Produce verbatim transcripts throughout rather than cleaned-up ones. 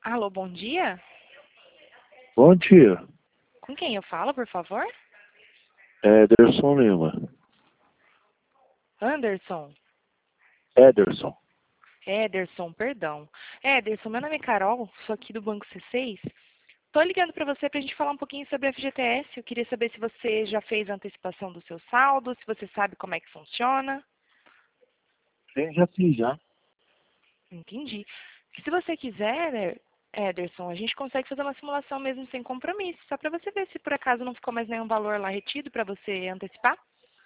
Alô, bom dia? Bom dia, Com quem eu falo, por favor? Ederson Lima. Anderson. Ederson. Ederson, perdão. Ederson, meu nome é Carol, sou aqui do Banco C seis. Tô ligando para você para a gente falar um pouquinho sobre a F G T S. Eu queria saber se você já fez a antecipação do seu saldo, se você sabe como é que funciona. Sim, já fiz já. Entendi. Se você quiser, Ederson, a gente consegue fazer uma simulação mesmo sem compromisso, só para você ver se por acaso não ficou mais nenhum valor lá retido para você antecipar.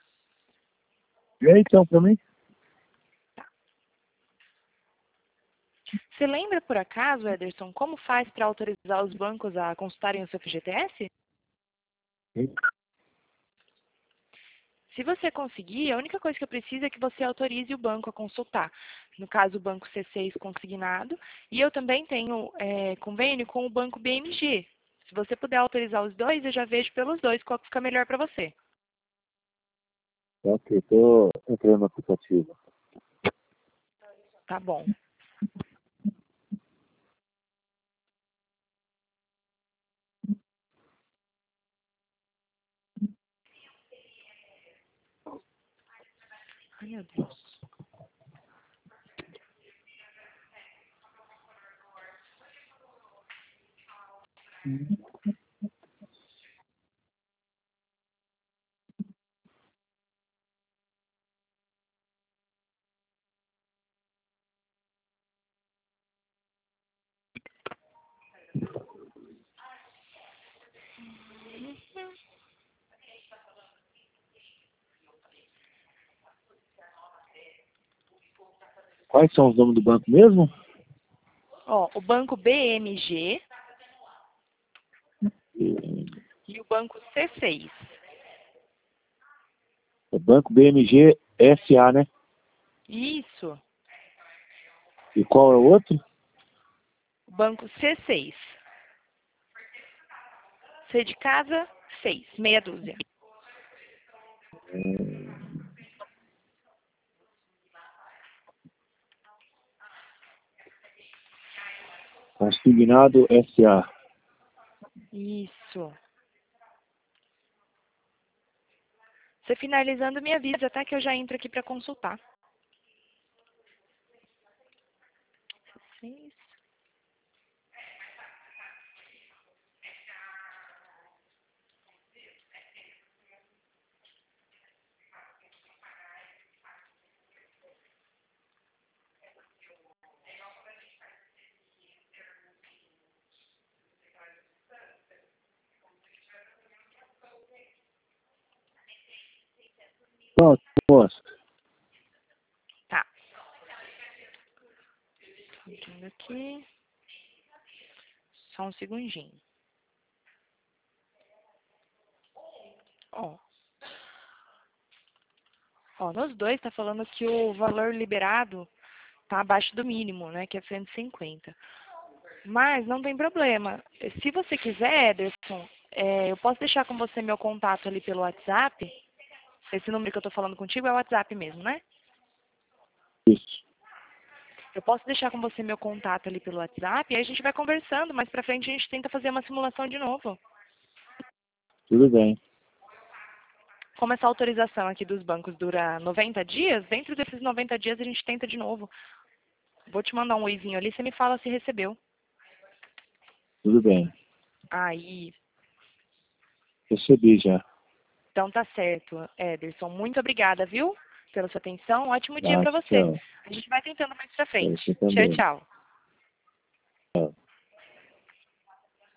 E aí, então, pra mim? Você lembra, por acaso, Ederson, como faz para autorizar os bancos a consultarem o seu F G T S? Sim. Se você conseguir, a única coisa que eu preciso é que você autorize o banco a consultar. No caso, o Banco C seis consignado. E eu também tenho é, convênio com o Banco B M G. Se você puder autorizar os dois, eu já vejo pelos dois qual que fica melhor para você. Ok, tô entrando no aplicativo. Tá bom. Ai, meu Deus. Quais são os nomes do banco mesmo? Ó, o Banco B M G e o Banco C seis. É Banco B M G S A, né? Isso. E qual é o outro? O Banco C seis. C de casa, seis. Meia dúzia. Consignado S A. Isso. Você finalizando, me avisa, tá? Que eu já entro aqui para consultar. Seis. Pronto, moço. Tá. Abrindo aqui. Só um segundinho. Ó. Ó, nos dois tá falando que o valor liberado tá abaixo do mínimo, né? Que é cento e cinquenta. Mas não tem problema. Se você quiser, Ederson, é, eu posso deixar com você meu contato ali pelo WhatsApp. Esse número que eu tô falando contigo é o WhatsApp mesmo, né? Isso. Eu posso deixar com você meu contato ali pelo WhatsApp e aí a gente vai conversando. Mais pra frente a gente tenta fazer uma simulação de novo. Tudo bem. Como essa autorização aqui dos bancos dura noventa dias, dentro desses noventa dias a gente tenta de novo. Vou te mandar um oizinho ali, você me fala se recebeu. Tudo bem. Aí, Recebi já. então tá certo, Ederson. Muito obrigada, viu? Pela sua atenção. Um ótimo dia Tá, pra você. tchau. A gente vai tentando mais pra Pra frente. você Tchau, também. tchau. Tchau.